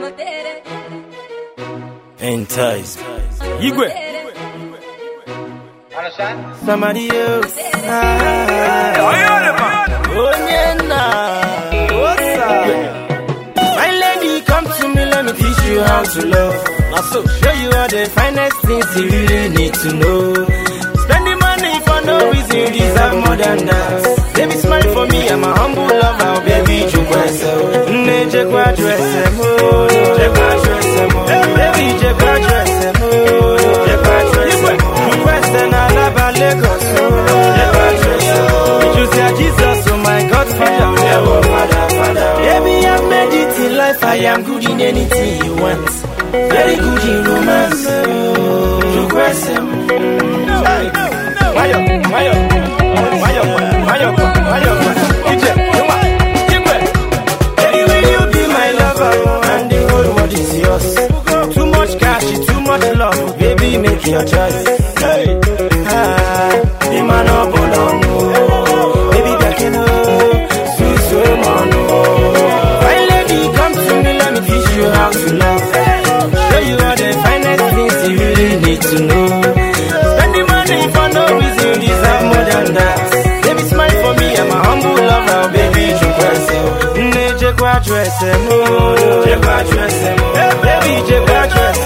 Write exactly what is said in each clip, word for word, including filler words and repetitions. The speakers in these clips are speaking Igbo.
Entice. Igwe. Understand? Somebody else. Ah, oh, yeah, what's up? My lady, come to me, let me teach you how to love. Also, show you all the finest things you really need to know. Spending money for no reason, you deserve more than that. Baby, smile for me, I'm a humble lover, baby, you myself. Neje kwa dress, je kwa dress, baby, je kwa dress, je kwa dress. Request and I love a Lagos, je kwa dress. You say Jesus, oh my God, Father, oh Father, Father. Baby, I've made it in life, I am good in anything you want. Very good in romance. Request him. Mayo, Mayo, Mayo, Mayo, Mayo, Ije, Yuma, Igwe. Anyway, you be my lover, and the whole world is yours. Too much cash, too much love, baby, make your choice. Hey, ah, the man up on no, baby, back in oh, sweet sweet man oh. My lady, come to me, let me teach you how to love. Show you all the finest things you really need to know. Spending money for no reason, you deserve more than that. Baby, smile for me, I'm a humble lover, baby, you press it. Neje kwa dress, je kwa dress, baby, je kwa dress,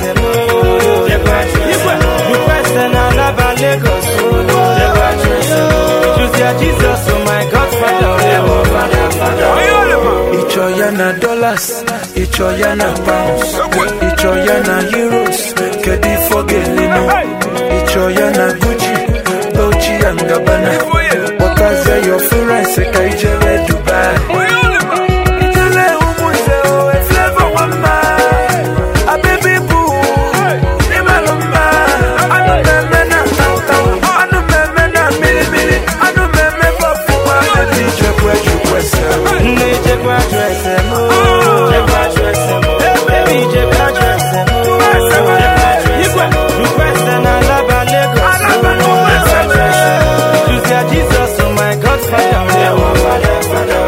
je kwa dress. Request and I love a Lagos, je kwa dress. You say Jesus, oh my God, Father, oh Father, Father. Ichoyana dollars, Ichoyana pounds, Ichoyana euros, Kedi Fogelino, Ichoyana Gucci, Dolce and Gabbana. What I say your friends say Kaijere Dubai. Itele umuse o e flavor mama, a baby boo, imaloma. Anu meme na tau, anu meme na mili mili, anu meme bofu ma baby jekwe jekwe se. Neje kwa dress, je kwa dress, baby, je kwa dress, je kwa dress. Request and I love a Lagos, je kwa dress. You say Jesus, oh my God, Father, oh Father, Father.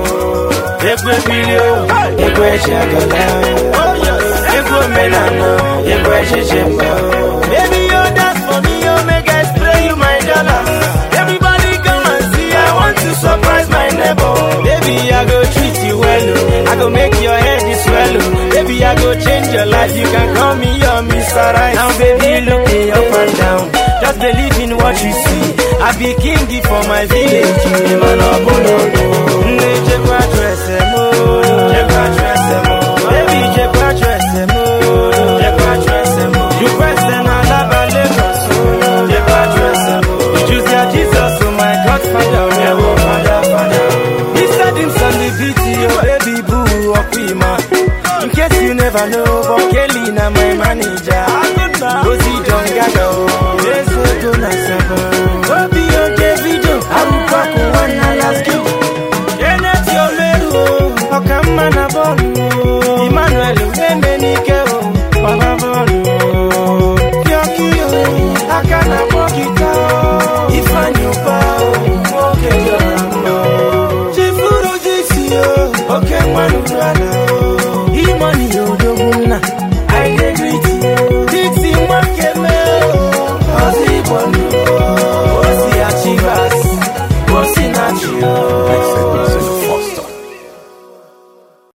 Ekwe pilio, ekwe chagala, ekwe melano, ekwe chichemba. Baby, you dance for me, you make I spray you my dollars. Everybody come and see, I want to surprise my neighbor. Baby, I go treat you well, oh. I go make your head swell, oh. Baby, I go change your life, you can call me your Mister Right. Now, baby, look me up and down, just believe in what you see. I be king for my village, you man up on no. Neje kwa dress, je kwa dress, baby, je kwa dress, je kwa dress. You question and love a Lagos, je kwa dress. You choose your Jesus, oh my God, Father, oh Father, Father. He said him on the beat, oh baby boo, Okima. In case you never know, but Kelly na my manager. Rosie John Gado, yes, go na seven. Obi o Davido, arupa ko wana last you. Kenneth Yolero, okama na bolu. Emmanuel Emenike o, baba bolu. Yokio, akana mokita. Ifanyu pa o, oke yoramo. Chifuru jisi o, oke manu rana. Imani